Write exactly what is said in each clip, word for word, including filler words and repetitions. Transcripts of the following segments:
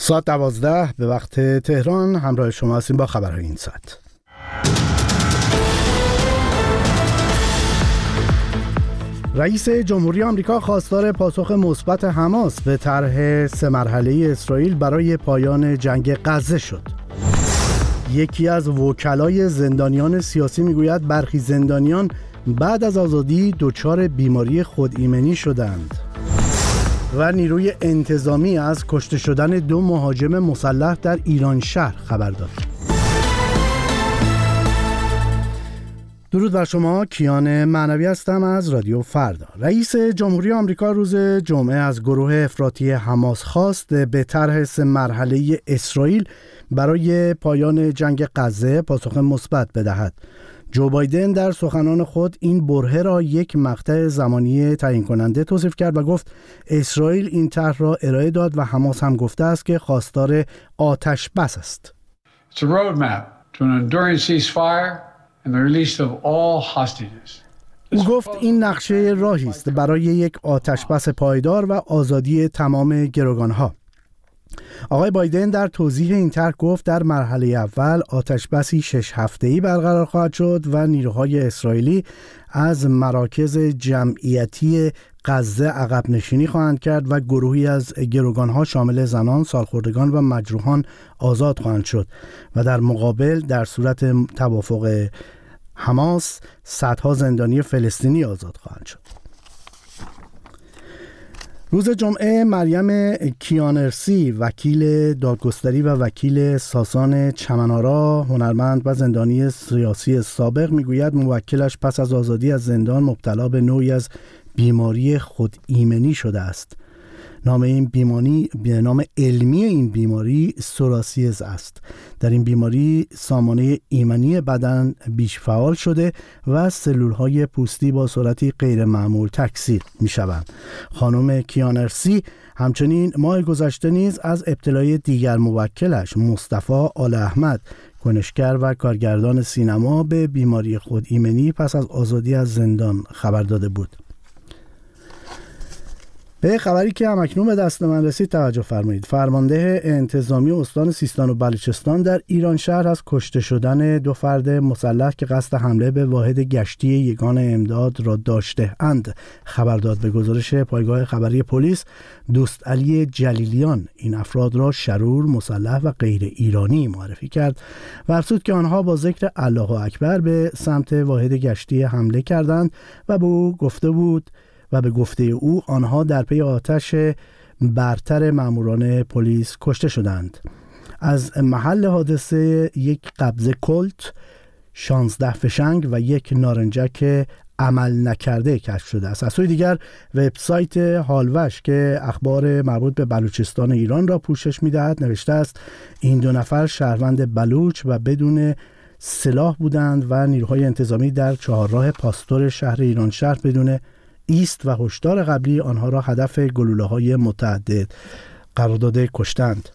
ساعت دوازده به وقت تهران همراه شما هستیم با خبرهای این ساعت. رئیس جمهوری آمریکا خواستار پاسخ مثبت حماس به طرح سه مرحله‌ای اسرائیل برای پایان جنگ غزه شد. یکی از وکلای زندانیان سیاسی میگوید برخی زندانیان بعد از آزادی دچار بیماری خودایمنی شدند. و نیروی انتظامی از کشته شدن دو مهاجم مسلح در ایران شهر خبر داد. درود بر شما، کیان معنوی هستم از رادیو فردا. رئیس جمهوری آمریکا روز جمعه از گروه افراطی حماس خواست به طرح سه مرحله‌ای اسرائیل برای پایان جنگ غزه پاسخ مثبت بدهد. جو بایدن در سخنان خود این برهه را یک مقطع زمانی تعیین کننده توصیف کرد و گفت اسرائیل این طرح را ارائه داد و حماس هم گفته است که خواستار آتش بس است. It's a roadmap to an enduring ceasefire and the release of all hostages. او گفت این نقشه راهی است برای یک آتش بس پایدار و آزادی تمام گروگانها. آقای بایدن در توضیح این طرح گفت در مرحله اول آتش بسی شش هفته‌ای برقرار خواهد شد و نیروهای اسرائیلی از مراکز جمعیتی غزه عقب نشینی خواهند کرد و گروهی از گروگانها شامل زنان، سالخوردگان و مجروحان آزاد خواهند شد و در مقابل در صورت توافق حماس صدها زندانی فلسطینی آزاد خواهند شد. روز جمعه مریم کیانرسی وکیل دادگستری و وکیل ساسان چمنارا هنرمند و زندانی سیاسی سابق میگوید موکلش پس از آزادی از زندان مبتلا به نوعی از بیماری خودایمنی شده است. نام این بیماری به نام علمی این بیماری سوراسیز است. در این بیماری سامانه ایمنی بدن بیش فعال شده و سلولهای پوستی با سرعتی غیر معمول تکثیر می شوند. خانم کیانرسی همچنین ماه گذشته نیز از ابتلای دیگر موکلش مصطفی آل احمد کنشگر و کارگردان سینما به بیماری خودایمنی پس از آزادی از زندان خبر داده بود. به خبری که همکنون به دست من رسید توجه فرمایید. فرمانده انتظامی استان سیستان و بلوچستان در ایران شهر از کشته شدن دو فرد مسلح که قصد حمله به واحد گشتی یگان امداد را داشته اند خبر داد. به گزارش پایگاه خبری پلیس دوست علی جلیلیان این افراد را شرور، مسلح و غیر ایرانی معرفی کرد و افزود که آنها با ذکر الله اکبر به سمت واحد گشتی حمله کردند و به او گفته بود و به گفته او آنها در پی آتش برتر ماموران پلیس کشته شدند. از محل حادثه یک قبضه کلت، شانزده فشنگ و یک نارنجک عمل نکرده کشف شده است. از سوی دیگر وبسایت هالوش که اخبار مربوط به بلوچستان ایران را پوشش می‌دهد نوشته است این دو نفر شهروند بلوچ و بدون سلاح بودند و نیروهای انتظامی در چهارراه پاستور شهر ایران شهر بدون ایست و هشدار قبلی آنها را هدف گلوله‌های متعدد قرار داده کشتند.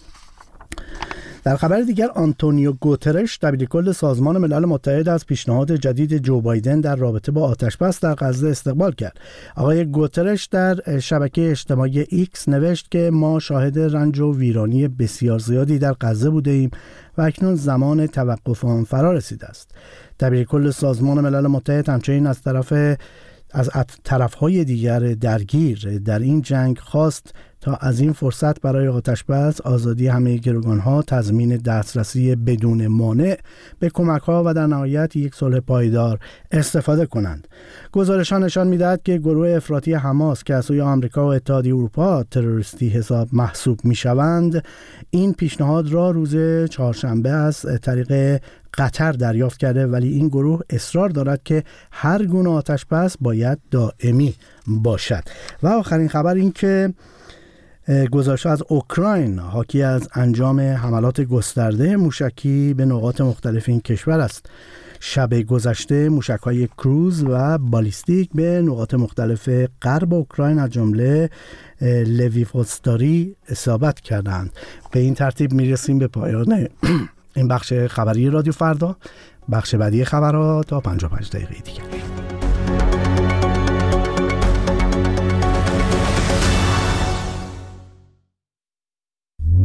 در خبر دیگر آنتونیو گوترش دبیرکل سازمان ملل متحد از پیشنهاد جدید جو بایدن در رابطه با آتش‌بس در غزه استقبال کرد. آقای گوترش در شبکه اجتماعی ایکس نوشت که ما شاهد رنج و ویرانی بسیار زیادی در غزه بوده ایم و اکنون زمان توقف آن فرا رسیده است. دبیرکل سازمان ملل متحد همچنین از طرف از طرف‌های دیگر درگیر در این جنگ خواست تا از این فرصت برای آتش‌بس، آزادی همه گروگان‌ها، تضمین دسترسی بدون مانع به کمک‌ها و در نهایت یک صلح پایدار استفاده کنند. گزارش‌ها نشان می‌دهد که گروه افراطی حماس که از سوی آمریکا و اتحادیه اروپا تروریستی حساب محسوب می‌شوند، این پیشنهاد را روز چهارشنبه از طریق قطر دریافت کرده، ولی این گروه اصرار دارد که هر گونه آتش‌بس باید دائمی باشد. و آخرین خبر این که گزارش از اوکراین حاکی از انجام حملات گسترده موشکی به نقاط مختلف این کشور است. شب گذشته موشک‌های کروز و بالیستیک به نقاط مختلف غرب اوکراین از جمله لویوستاری اصابت کردند. به این ترتیب میرسیم به پایان این بخش خبری رادیو فردا. بخش بعدی خبرها تا پنجاه و پنج دقیقه دیگه.